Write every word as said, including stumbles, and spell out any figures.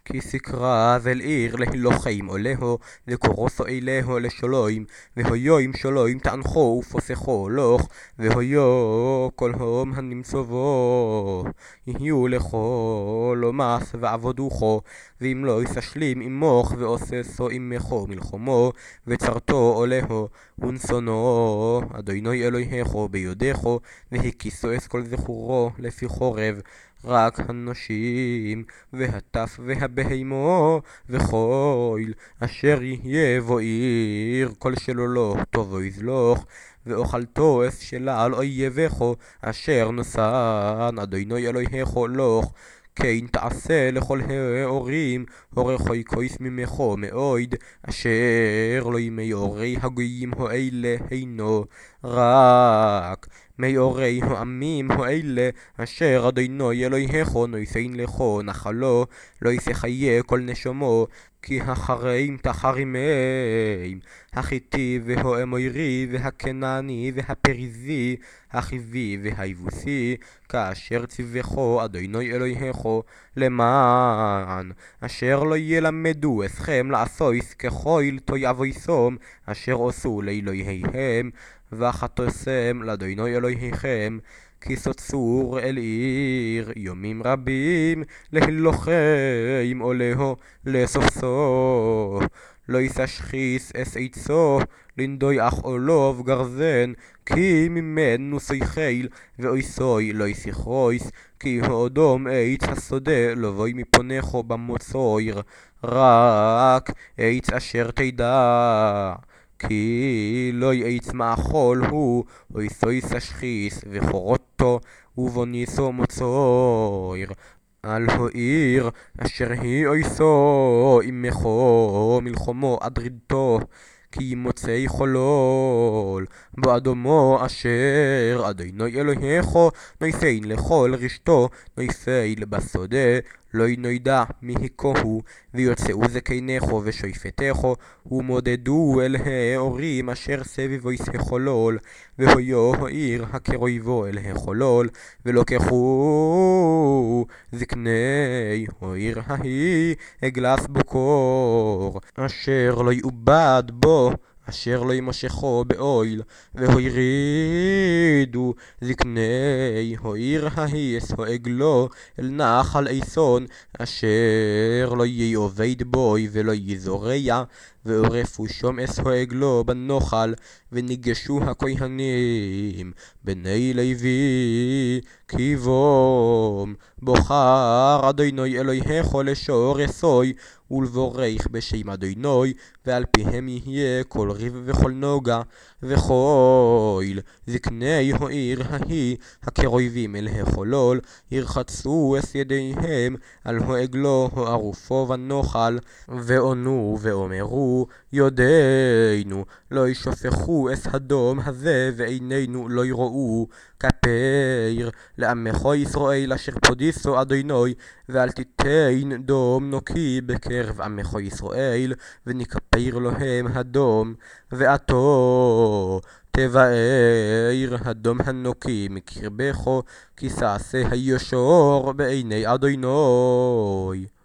כי סקרא זל עיר להילוחם עולהו, וקורוסו אלהו לשלוים, והויוים שלוים תענחו ופוסחו לוך, והויו כל הום הנמצא בו, יהיו לכו לא מס ועבודוכו, ואם לא יסשלים עמוך ועושסו עמכו מלחמו, וצרתו עולהו ונשונו, אדוני אלוהיכו ביודכו, והקיסו אס כל זכורו לפי חורב, רק הנשים והטף והבהמו וכויל אשר יהיה בו עיר כל שלולו טובו יזלוך, ואוכלתו אס שלל אויבכו אשר נשן אדוני אלוהיכו לוך, כן תעשה לכל האורים הורכוי כויס ממכו מאויד, אשר לא ימאורי הגויים האלה הינו, רק מאורי העמים האלה אשר אדוני אלוהיכו נויסין לכו נחלו, לא יסחיה כל נשמו, כי החראים תחרימים, החיתי והאמורי והקנני והפריזי, החיבי והיבוסי, כאשר ציווכו אדוני אלוהיכו, למען אשר לא ילמדו אסכם לעשויס ככויל תויבויסום אשר עשו לאלוהיהם, וחטאתם לאדוני אלוהיכם, כי סוצור אל עיר יומים רבים להילוחם עולהו לסופסו, לא יסשחיס אס עצו לנדוי אח עולוב גרזן, כי ממנו שיחיל ואויסוי לא יסיכרויס, כי האדום עץ השדה לבוי מפונכו במוצויר, רק עץ אשר תדע כי לא יעץ מאכול הוא, אויסוי סשחיס וחורותו ובוניסו מוצויר, על העיר אשר היא אויסו עמכו מלחמו עד רידתו, כי מוצאי חולול באדומו אשר אדוני אלוהיכו נויסין לכל רשתו, נויסין בסודה לא ינוידע מהיכוהו, ויוצאו זקניכו ושויפתיכו ומודדו אל האורים אשר סביבו יסחולול, והיו העיר הקרויבו אל החולול, ולוקחו זקני העיר ההיא אגלס בוקור אשר לא יאובד בו, אשר לא ימשכו באויל, והוירידו זקני העיר ההיא אס העגלו אל נחל איסון, אשר לא יהיה עובד בוי ולא יזורע, ועורפו שום אס העגלו בנוחל, וניגשו הכהנים בני לוי, כי בום בוחר אדוני אלוהיכו לשור אסוי ולבורך בשם אדוני, ועל פיהם יהיה כל ריב וכל נוגה, וכויל זקני העיר ההיא הקרובים אל החולול ירחצו אס ידיהם על העגלו הערופו בנוחל, ועונו ואומרו יודינו לא ישופכו אס הדום הזה, ועינינו לא יראו, כפיר לעמכו ישראל אשר פודיסו אדוני, ואל תיתן דום נוקי בקרב עמכו ישראל, ונכפר להם הדום, ועתו תבאר הדום הנוקי מקרבכו, כי שעשה הישור בעיני אדוני.